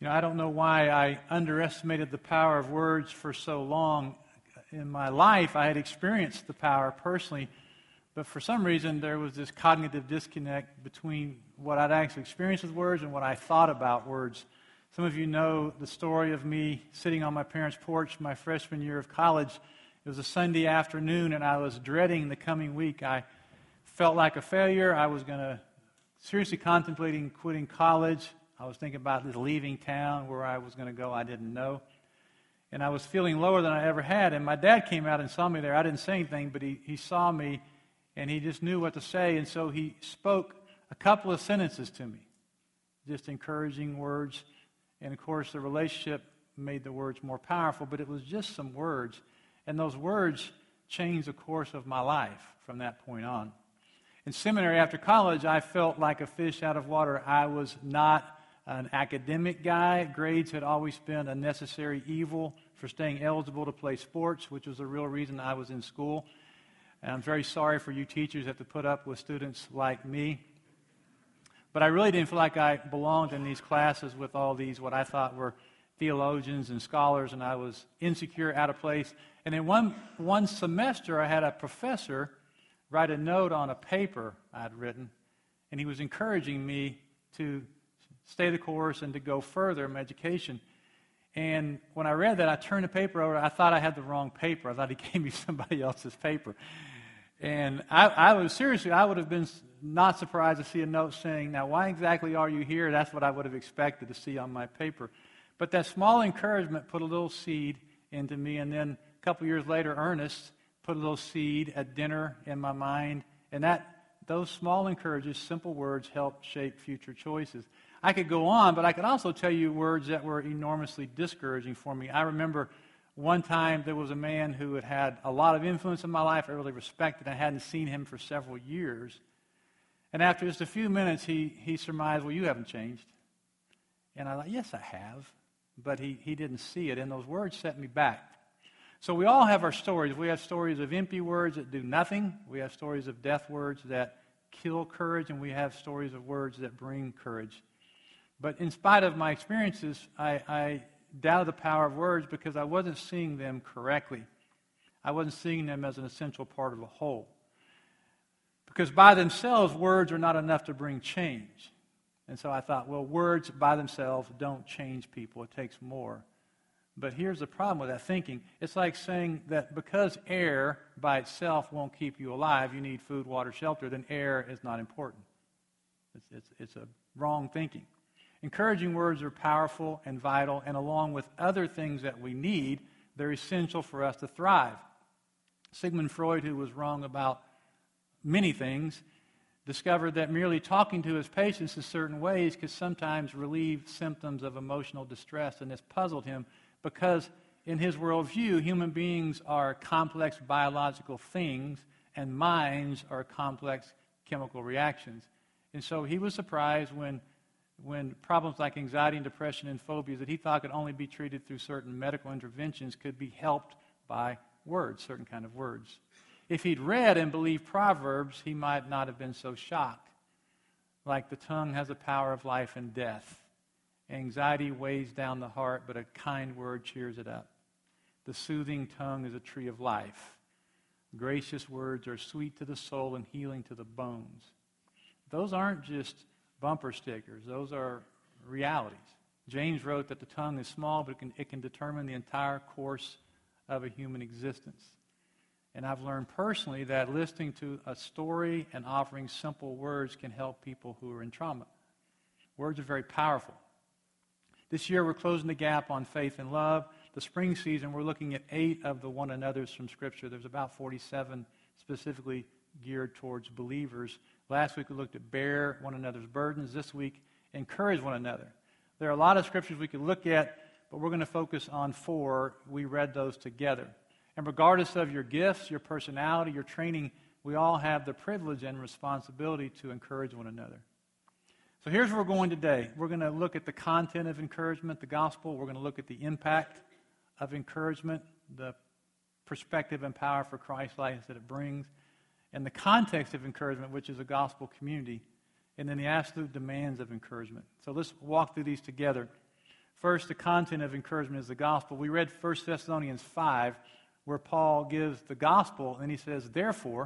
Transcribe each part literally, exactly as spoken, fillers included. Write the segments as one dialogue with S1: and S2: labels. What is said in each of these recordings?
S1: You know, I don't know why I underestimated the power of words for so long. In my life, I had experienced the power personally, but for some reason there was this cognitive disconnect between what I'd actually experienced with words and what I thought about words. Some of you know the story of me sitting on my parents' porch my freshman year of college. It was a Sunday afternoon, and I was dreading the coming week. I felt like a failure. I was going to seriously contemplating quitting college. I was thinking about just leaving town. Where I was going to go, I didn't know. And I was feeling lower than I ever had. And my dad came out and saw me there. I didn't say anything, but he, he saw me, and he just knew what to say. And so he spoke a couple of sentences to me, just encouraging words. And, of course, the relationship made the words more powerful, but it was just some words. And those words changed the course of my life from that point on. In seminary after college, I felt like a fish out of water. I was not an academic guy. Grades had always been a necessary evil for staying eligible to play sports, which was the real reason I was in school. And I'm very sorry for you teachers that have to put up with students like me. But I really didn't feel like I belonged in these classes with all these what I thought were theologians and scholars, and I was insecure, out of place. And in one, one semester, I had a professor write a note on a paper I'd written, and he was encouraging me to stay the course and to go further in my education. And when I read that, I turned the paper over. I thought I had the wrong paper. I thought he gave me somebody else's paper. And I, I was, seriously, I would have been not surprised to see a note saying, now, why exactly are you here? That's what I would have expected to see on my paper. But that small encouragement put a little seed into me. And then a couple years later, Ernest put a little seed at dinner in my mind. And that those small encouragements, simple words, help shape future choices. I could go on, but I could also tell you words that were enormously discouraging for me. I remember one time there was a man who had had a lot of influence in my life. I really respected. I hadn't seen him for several years. And after just a few minutes, he, he surmised, well, you haven't changed. And I thought, yes, I have. But he, he didn't see it, and those words set me back. So we all have our stories. We have stories of empty words that do nothing. We have stories of death words that kill courage, and we have stories of words that bring courage. But in spite of my experiences, I, I doubted the power of words because I wasn't seeing them correctly. I wasn't seeing them as an essential part of the whole. Because by themselves, words are not enough to bring change. And so I thought, well, words by themselves don't change people. It takes more. But here's the problem with that thinking. It's like saying that because air by itself won't keep you alive, you need food, water, shelter, then air is not important. It's, it's, it's a wrong thinking. Encouraging words are powerful and vital, and along with other things that we need, they're essential for us to thrive. Sigmund Freud, who was wrong about many things, discovered that merely talking to his patients in certain ways could sometimes relieve symptoms of emotional distress, and this puzzled him because in his worldview, human beings are complex biological things, and minds are complex chemical reactions. And so he was surprised when when problems like anxiety and depression and phobias that he thought could only be treated through certain medical interventions could be helped by words, certain kind of words. If he'd read and believed Proverbs, he might not have been so shocked. Like the tongue has the power of life and death. Anxiety weighs down the heart, but a kind word cheers it up. The soothing tongue is a tree of life. Gracious words are sweet to the soul and healing to the bones. Those aren't just bumper stickers. Those are realities. James wrote that the tongue is small, but it can, it can determine the entire course of a human existence. And I've learned personally that listening to a story and offering simple words can help people who are in trauma. Words are very powerful. This year we're closing the gap on faith and love. The spring season we're looking at eight of the one another's from Scripture. There's about forty-seven specifically geared towards believers. Last week we looked at bear one another's burdens. This week, encourage one another. There are a lot of scriptures we could look at, but we're going to focus on four. We read those together. And regardless of your gifts, your personality, your training, we all have the privilege and responsibility to encourage one another. So here's where we're going today. We're going to look at the content of encouragement, the gospel. We're going to look at the impact of encouragement, the perspective and power for Christ likeness that it brings, and the context of encouragement, which is a gospel community, and then the absolute demands of encouragement. So let's walk through these together. First, the content of encouragement is the gospel. We read First Thessalonians five, where Paul gives the gospel, and he says, therefore,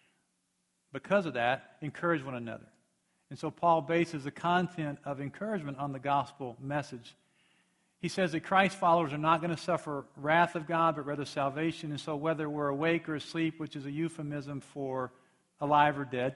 S1: because of that, encourage one another. And so Paul bases the content of encouragement on the gospel message. He says that Christ's followers are not going to suffer wrath of God, but rather salvation. And so whether we're awake or asleep, which is a euphemism for alive or dead,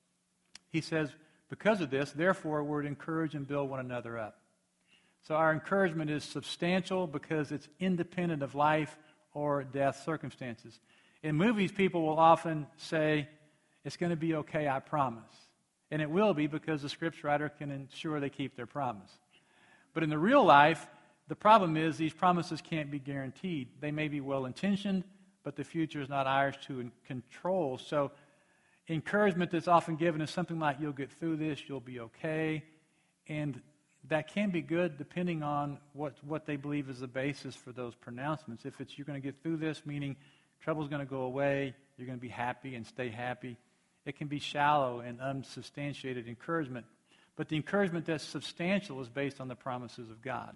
S1: he says, because of this, therefore, we're to encourage and build one another up. So our encouragement is substantial because it's independent of life or death circumstances. In movies, people will often say, it's going to be okay, I promise. And it will be because the scriptwriter can ensure they keep their promise. But in the real life, the problem is these promises can't be guaranteed. They may be well-intentioned, but the future is not ours to control. So encouragement that's often given is something like, you'll get through this, you'll be okay. And that can be good depending on what, what they believe is the basis for those pronouncements. If it's you're going to get through this, meaning trouble's going to go away, you're going to be happy and stay happy, it can be shallow and unsubstantiated encouragement. But the encouragement that's substantial is based on the promises of God.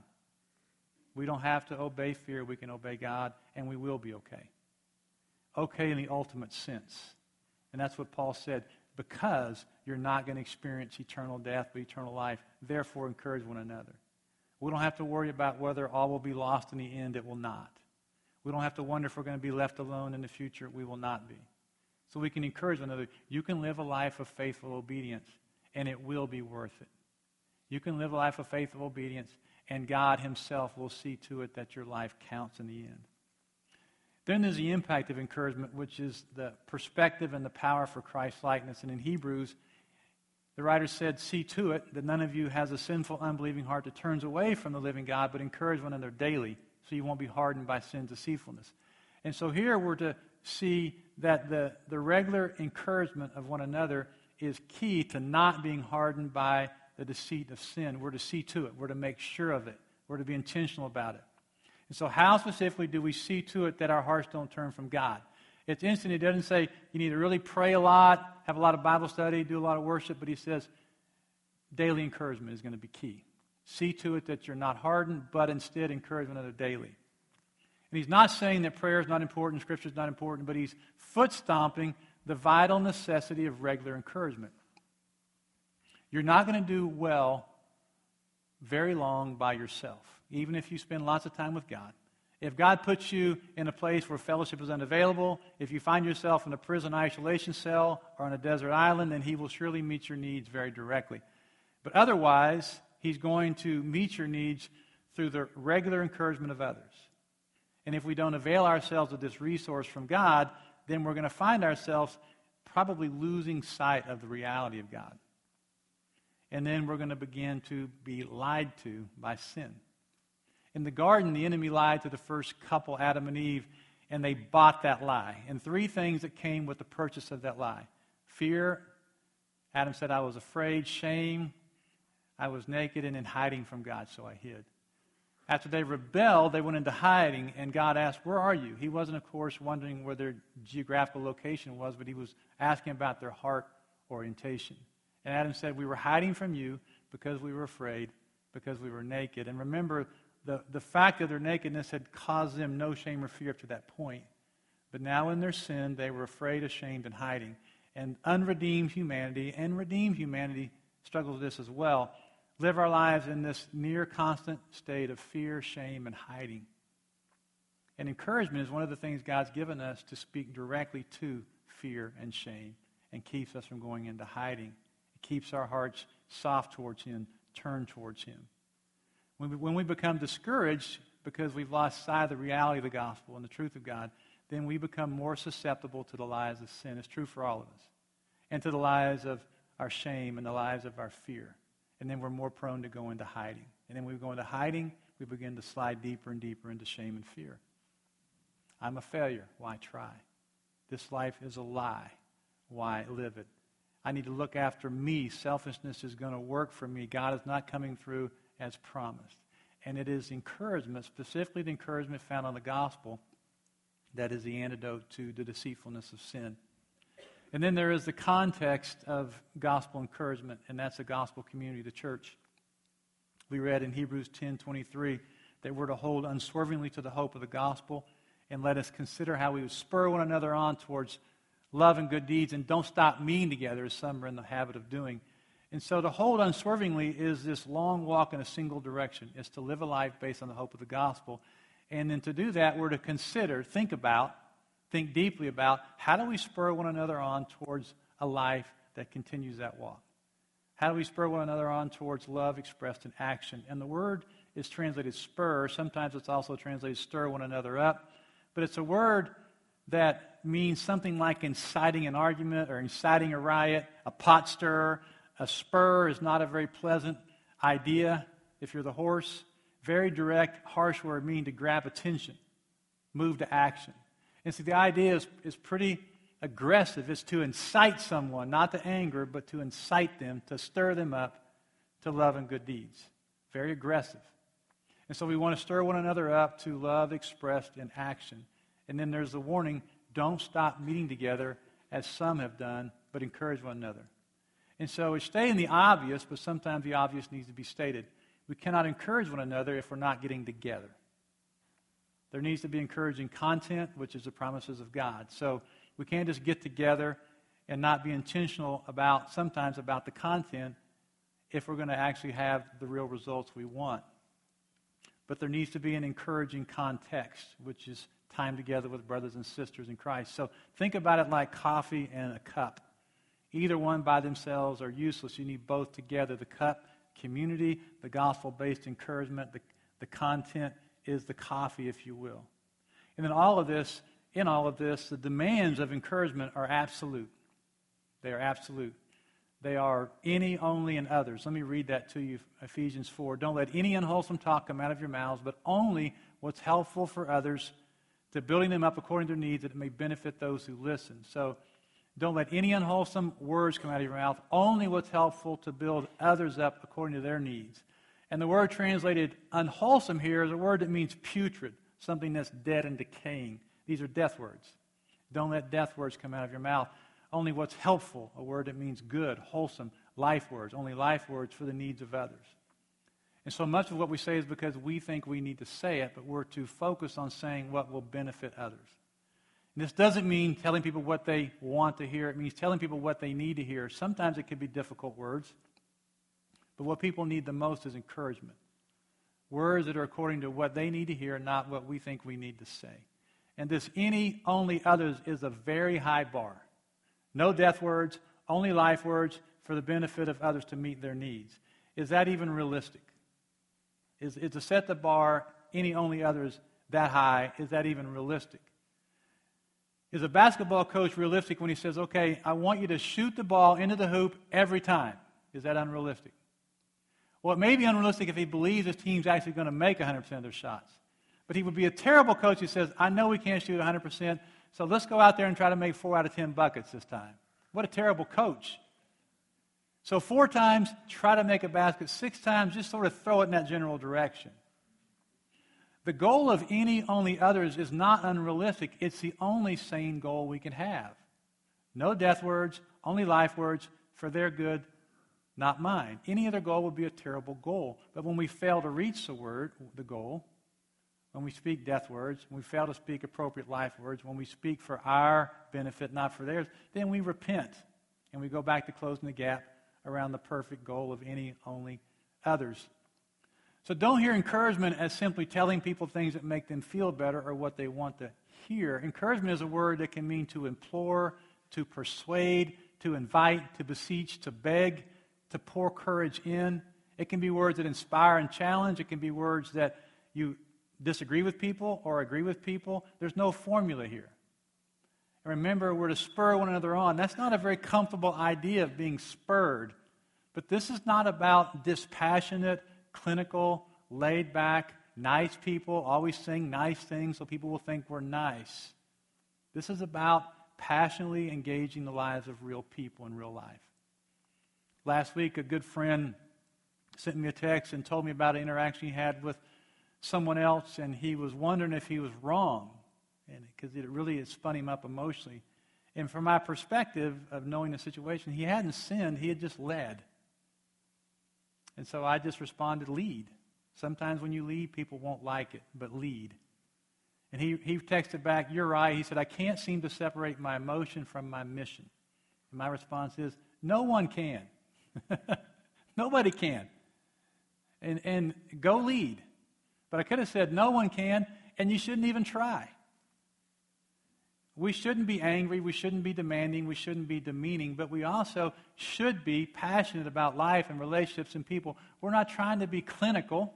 S1: We don't have to obey fear. We can obey God, and we will be okay. Okay in the ultimate sense. And that's what Paul said. Because you're not going to experience eternal death, but eternal life. Therefore, encourage one another. We don't have to worry about whether all will be lost in the end. It will not. We don't have to wonder if we're going to be left alone in the future. We will not be. So we can encourage one another. You can live a life of faithful obedience, and it will be worth it. You can live a life of faithful obedience, and God himself will see to it that your life counts in the end. Then there's the impact of encouragement, which is the perspective and the power for Christ's likeness. And in Hebrews, the writer said, see to it that none of you has a sinful, unbelieving heart that turns away from the living God, but encourage one another daily, so you won't be hardened by sin's deceitfulness. And so here we're to see that the, the regular encouragement of one another is key to not being hardened by the deceit of sin. We're to see to it. We're to make sure of it. We're to be intentional about it. And so how specifically do we see to it that our hearts don't turn from God? It's instant. It doesn't say you need to really pray a lot, have a lot of Bible study, do a lot of worship, but he says daily encouragement is going to be key. See to it that you're not hardened, but instead encourage one another daily. And he's not saying that prayer is not important, Scripture is not important, but he's foot-stomping the vital necessity of regular encouragement. You're not going to do well very long by yourself, even if you spend lots of time with God. If God puts you in a place where fellowship is unavailable, if you find yourself in a prison isolation cell or on a desert island, then he will surely meet your needs very directly. But otherwise, he's going to meet your needs through the regular encouragement of others. And if we don't avail ourselves of this resource from God, then we're going to find ourselves probably losing sight of the reality of God. And then we're going to begin to be lied to by sin. In the garden, the enemy lied to the first couple, Adam and Eve, and they bought that lie. And three things that came with the purchase of that lie. Fear. Adam said, I was afraid. Shame. I was naked and in hiding from God, so I hid. After they rebelled, they went into hiding, and God asked, where are you? He wasn't, of course, wondering where their geographical location was, but he was asking about their heart orientation. And Adam said, we were hiding from you because we were afraid, because we were naked. And remember, the, the fact of their nakedness had caused them no shame or fear up to that point. But now in their sin, they were afraid, ashamed, and hiding. And unredeemed humanity, and redeemed humanity struggles with this as well, live our lives in this near constant state of fear, shame, and hiding. And encouragement is one of the things God's given us to speak directly to fear and shame and keeps us from going into hiding. It keeps our hearts soft towards him, turned towards him. When we, when we become discouraged because we've lost sight of the reality of the gospel and the truth of God, then we become more susceptible to the lies of sin. It's true for all of us. And to the lies of our shame and the lies of our fear. And then we're more prone to go into hiding. And then when we go into hiding, we begin to slide deeper and deeper into shame and fear. I'm a failure. Why try? This life is a lie. Why live it? I need to look after me. Selfishness is going to work for me. God is not coming through as promised. And it is encouragement, specifically the encouragement found on the gospel, that is the antidote to the deceitfulness of sin. And then there is the context of gospel encouragement, and that's the gospel community, the church. We read in Hebrews ten twenty-three that we're to hold unswervingly to the hope of the gospel, and let us consider how we would spur one another on towards love and good deeds, and don't stop meeting together as some are in the habit of doing. And so to hold unswervingly is this long walk in a single direction. It's to live a life based on the hope of the gospel. And then to do that, we're to consider, think about, think deeply about, how do we spur one another on towards a life that continues that walk? How do we spur one another on towards love expressed in action? And the word is translated spur. Sometimes it's also translated stir one another up. But it's a word that means something like inciting an argument or inciting a riot, a pot stirrer. A spur is not a very pleasant idea if you're the horse. Very direct, harsh word meaning to grab attention, move to action. And so the idea is, is pretty aggressive. It's to incite someone, not to anger, but to incite them, to stir them up to love and good deeds. Very aggressive. And so we want to stir one another up to love expressed in action. And then there's the warning, don't stop meeting together as some have done, but encourage one another. And so it's stating the obvious, but sometimes the obvious needs to be stated. We cannot encourage one another if we're not getting together. There needs to be encouraging content, which is the promises of God. So we can't just get together and not be intentional about, sometimes about the content, if we're going to actually have the real results we want. But there needs to be an encouraging context, which is time together with brothers and sisters in Christ. So think about it like coffee and a cup. Either one by themselves are useless. You need both together. The cup, community, the gospel-based encouragement, the, the content is the coffee, if you will. And then all of this, in all of this, the demands of encouragement are absolute. They are absolute. They are any, only, and others. Let me read that to you, Ephesians four. Don't let any unwholesome talk come out of your mouths, but only what's helpful for others, to building them up according to their needs, that it may benefit those who listen. So don't let any unwholesome words come out of your mouth, only what's helpful to build others up according to their needs. And the word translated unwholesome here is a word that means putrid, something that's dead and decaying. These are death words. Don't let death words come out of your mouth. Only what's helpful, a word that means good, wholesome, life words, only life words for the needs of others. And so much of what we say is because we think we need to say it, but we're to focus on saying what will benefit others. And this doesn't mean telling people what they want to hear. It means telling people what they need to hear. Sometimes it can be difficult words, but what people need the most is encouragement. Words that are according to what they need to hear, not what we think we need to say. And this any, only, others is a very high bar. No death words, only life words for the benefit of others to meet their needs. Is that even realistic? Is, is to set the bar, any, only, others, that high, is that even realistic? Is a basketball coach realistic when he says, okay, I want you to shoot the ball into the hoop every time? Is that unrealistic? Well, it may be unrealistic if he believes his team's actually going to make one hundred percent of their shots. But he would be a terrible coach who says, I know we can't shoot one hundred percent, so let's go out there and try to make four out of ten buckets this time. What a terrible coach. So four times, try to make a basket. Six times, just sort of throw it in that general direction. The goal of any, only, others is not unrealistic. It's the only sane goal we can have. No death words, only life words for their good, not mine. Any other goal would be a terrible goal. But when we fail to reach the word, the goal, when we speak death words, when we fail to speak appropriate life words, when we speak for our benefit, not for theirs, then we repent and we go back to closing the gap around the perfect goal of any, only, others. So don't hear encouragement as simply telling people things that make them feel better or what they want to hear. Encouragement is a word that can mean to implore, to persuade, to invite, to beseech, to beg, to pour courage in. It can be words that inspire and challenge. It can be words that you disagree with people or agree with people. There's no formula here. And remember, we're to spur one another on. That's not a very comfortable idea of being spurred. But this is not about dispassionate, clinical, laid back, nice people, always saying nice things so people will think we're nice. This is about passionately engaging the lives of real people in real life. Last week, a good friend sent me a text and told me about an interaction he had with someone else, and he was wondering if he was wrong, and because it really had spun him up emotionally. And from my perspective of knowing the situation, he hadn't sinned, he had just led. And so I just responded, lead. Sometimes when you lead, people won't like it, but lead. And he, he texted back, you're right. He said, I can't seem to separate my emotion from my mission. And my response is, no one can. Nobody can. And, and go lead. But I could have said, no one can, and you shouldn't even try. We shouldn't be angry, we shouldn't be demanding, we shouldn't be demeaning, but we also should be passionate about life and relationships and people. We're not trying to be clinical.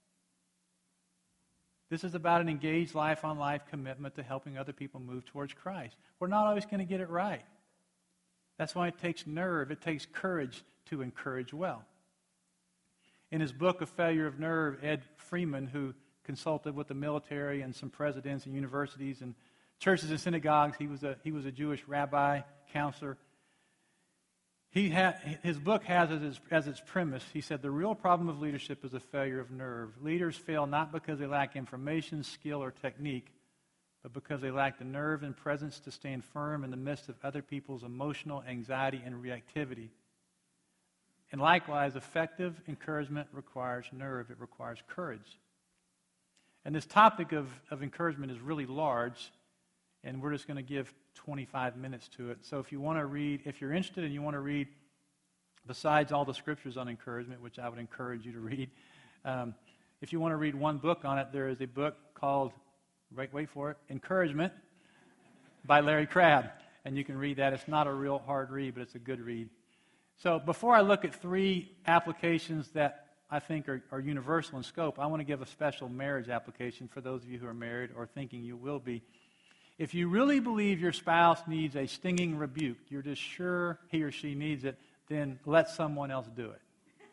S1: This is about an engaged life-on-life commitment to helping other people move towards Christ. We're not always going to get it right. That's why it takes nerve, it takes courage to encourage well. In his book, A Failure of Nerve, Ed Freeman, who consulted with the military and some presidents and universities and churches and synagogues, he was a, he was a Jewish rabbi, counselor. He had, his book has as its, as its premise, he said, the real problem of leadership is a failure of nerve. Leaders fail not because they lack information, skill, or technique, but because they lack the nerve and presence to stand firm in the midst of other people's emotional anxiety and reactivity. And likewise, effective encouragement requires nerve. It requires courage. And this topic of, of encouragement is really large, and we're just going to give twenty-five minutes to it. So if you want to read, if you're interested and you want to read, besides all the scriptures on encouragement, which I would encourage you to read, um, if you want to read one book on it, there is a book called, wait, wait for it, Encouragement by Larry Crabb. And you can read that. It's not a real hard read, but it's a good read. So before I look at three applications that I think are, are universal in scope, I want to give a special marriage application for those of you who are married or thinking you will be. If you really believe your spouse needs a stinging rebuke, you're just sure he or she needs it, then let someone else do it.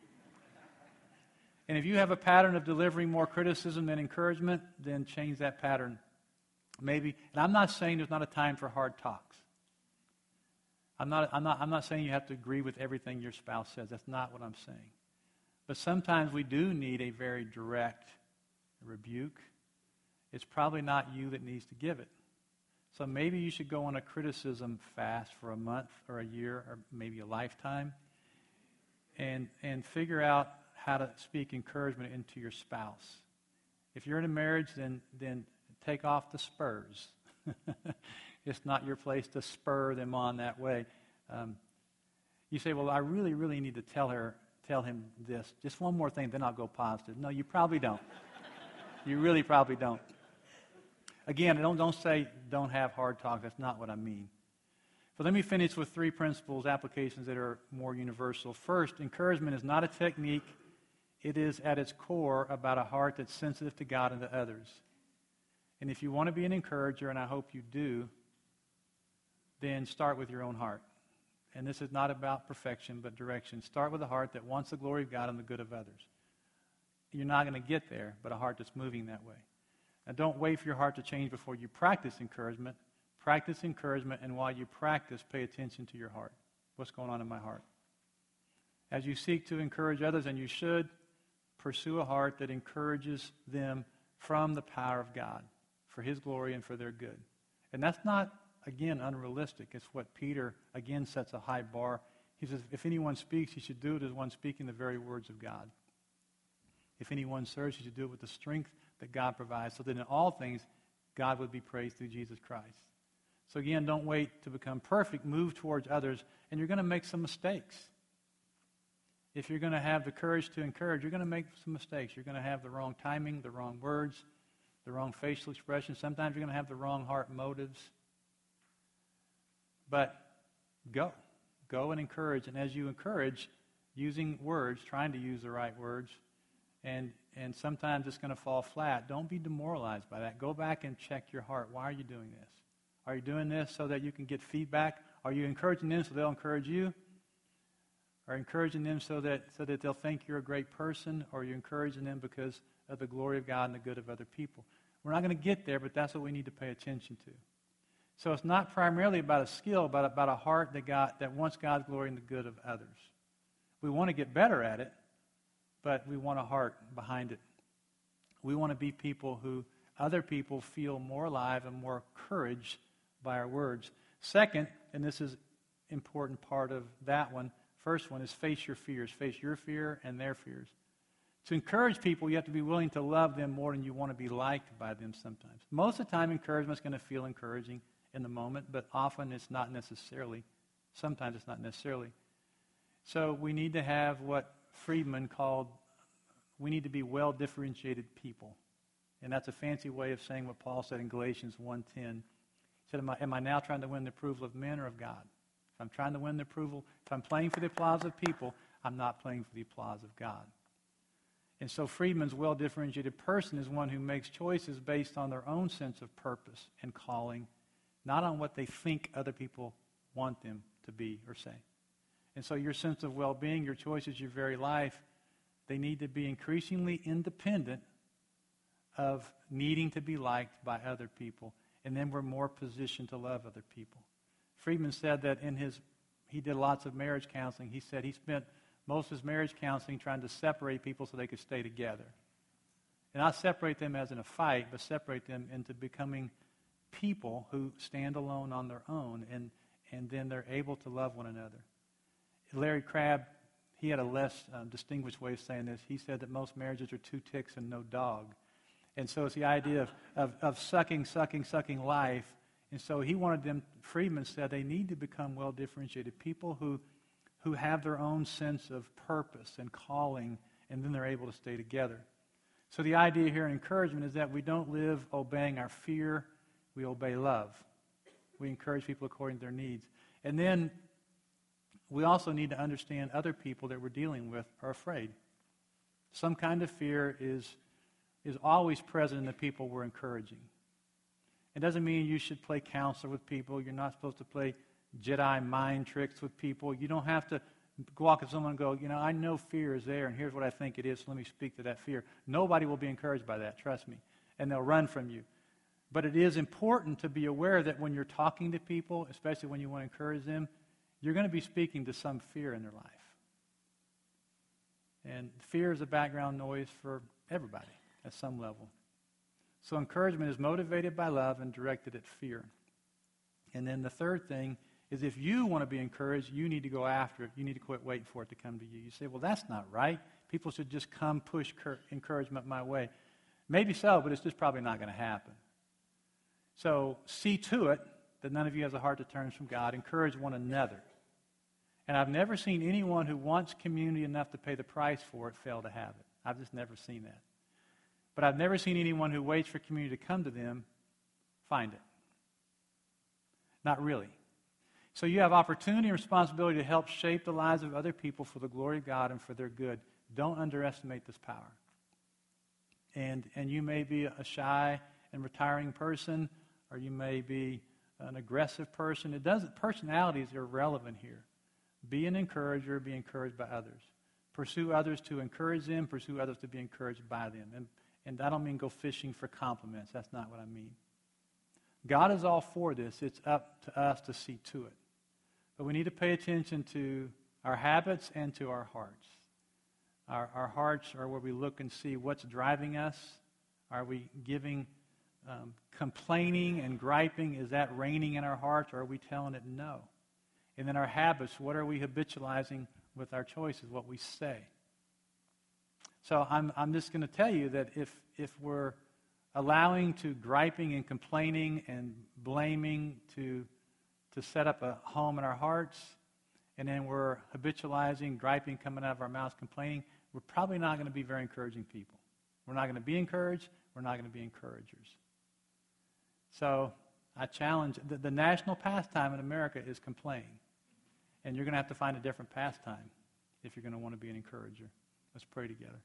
S1: And if you have a pattern of delivering more criticism than encouragement, then change that pattern. Maybe, and I'm not saying there's not a time for hard talks. I'm not, I'm not, I'm not saying you have to agree with everything your spouse says. That's not what I'm saying. But sometimes we do need a very direct rebuke. It's probably not you that needs to give it. So maybe you should go on a criticism fast for a month or a year or maybe a lifetime and, and figure out how to speak encouragement into your spouse. If you're in a marriage, then, then take off the spurs. It's not your place to spur them on that way. Um, you say, well, I really, really need to tell her, tell him this. Just one more thing, then I'll go positive. No, you probably don't. You really probably don't. Again, don't, don't say don't have hard talk. That's not what I mean. But let me finish with three principles, applications that are more universal. First, encouragement is not a technique. It is at its core about a heart that's sensitive to God and to others. And if you want to be an encourager, and I hope you do, then start with your own heart. And this is not about perfection, but direction. Start with a heart that wants the glory of God and the good of others. You're not going to get there, but a heart that's moving that way. Now, don't wait for your heart to change before you practice encouragement. Practice encouragement, and while you practice, pay attention to your heart. What's going on in my heart? As you seek to encourage others, and you should, pursue a heart that encourages them from the power of God for His glory and for their good. And that's not, again, unrealistic. It's what Peter, again, sets a high bar. He says, if anyone speaks, he should do it as one speaking the very words of God. If anyone serves, he should do it with the strength that God provides, so that in all things, God would be praised through Jesus Christ. So again, don't wait to become perfect. Move towards others, and you're going to make some mistakes. If you're going to have the courage to encourage, you're going to make some mistakes. You're going to have the wrong timing, the wrong words, the wrong facial expression. Sometimes you're going to have the wrong heart motives. But go. Go and encourage. And as you encourage, using words, trying to use the right words, and, and sometimes it's going to fall flat. Don't be demoralized by that. Go back and check your heart. Why are you doing this? Are you doing this so that you can get feedback? Are you encouraging them so they'll encourage you? Are you encouraging them so that so that they'll think you're a great person? Or are you encouraging them because of the glory of God and the good of other people? We're not going to get there, but that's what we need to pay attention to. So it's not primarily about a skill, but about a heart that God, that wants God's glory and the good of others. We want to get better at it, but we want a heart behind it. We want to be people who other people feel more alive and more courage by our words. Second, and this is an important part of that one, First one is face your fears. Face your fear and their fears. To encourage people, you have to be willing to love them more than you want to be liked by them sometimes. Most of the time, encouragement is going to feel encouraging in the moment, but often it's not necessarily. Sometimes it's not necessarily. So we need to have what Friedman called, we need to be well-differentiated people. And that's a fancy way of saying what Paul said in Galatians one ten. He said, am I, am I now trying to win the approval of men or of God? If I'm trying to win the approval, if I'm playing for the applause of people, I'm not playing for the applause of God. And so Friedman's well-differentiated person is one who makes choices based on their own sense of purpose and calling, not on what they think other people want them to be or say. And so your sense of well-being, your choices, your very life, they need to be increasingly independent of needing to be liked by other people. And then we're more positioned to love other people. Friedman said that in his, he did lots of marriage counseling. He said he spent most of his marriage counseling trying to separate people so they could stay together. And not separate them as in a fight, but separate them into becoming people who stand alone on their own, and, and then they're able to love one another. Larry Crabb, he had a less um, distinguished way of saying this. He said that most marriages are two ticks and no dog. And so it's the idea of, of, of sucking, sucking, sucking life. And so he wanted them, Friedman said, they need to become well-differentiated people who who have their own sense of purpose and calling, and then they're able to stay together. So the idea here in encouragement is that we don't live obeying our fear, we obey love. We encourage people according to their needs. And then we also need to understand other people that we're dealing with are afraid. Some kind of fear is, is always present in the people we're encouraging. It doesn't mean you should play counselor with people. You're not supposed to play Jedi mind tricks with people. You don't have to walk up to someone and go, you know, I know fear is there, and here's what I think it is, so let me speak to that fear. Nobody will be encouraged by that, trust me. And they'll run from you. But it is important to be aware that when you're talking to people, especially when you want to encourage them, you're going to be speaking to some fear in their life. And fear is a background noise for everybody at some level. So encouragement is motivated by love and directed at fear. And then the third thing is if you want to be encouraged, you need to go after it. You need to quit waiting for it to come to you. You say, well, that's not right. People should just come push cur- encouragement my way. Maybe so, but it's just probably not going to happen. So see to it that none of you has a heart that turns from God. Encourage one another. And I've never seen anyone who wants community enough to pay the price for it fail to have it. I've just never seen that. But I've never seen anyone who waits for community to come to them find it. Not really. So you have opportunity and responsibility to help shape the lives of other people for the glory of God and for their good. Don't underestimate this power. And and you may be a shy and retiring person, or you may be an aggressive person. It doesn't. Personality is irrelevant here. Be an encourager. Be encouraged by others. Pursue others to encourage them. Pursue others to be encouraged by them. And and I don't mean go fishing for compliments. That's not what I mean. God is all for this. It's up to us to see to it. But we need to pay attention to our habits and to our hearts. Our, our hearts are where we look and see what's driving us. Are we giving, um, complaining and griping? Is that reigning in our hearts, or are we telling it no? And then our habits, what are we habitualizing with our choices, what we say? So I'm, I'm just going to tell you that if, if we're allowing to griping and complaining and blaming to to set up a home in our hearts, and then we're habitualizing, griping, coming out of our mouths, complaining, we're probably not going to be very encouraging people. We're not going to be encouraged. We're not going to be encouragers. So I challenge, the, the national pastime in America is complaining. And you're going to have to find a different pastime if you're going to want to be an encourager. Let's pray together.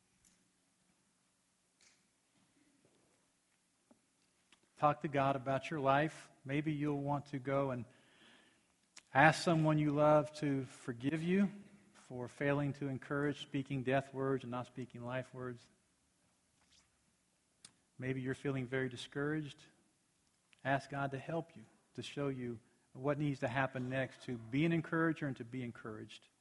S1: Talk to God about your life. Maybe you'll want to go and ask someone you love to forgive you for failing to encourage, speaking death words and not speaking life words. Maybe you're feeling very discouraged. Ask God to help you, to show you what needs to happen next to be an encourager and to be encouraged.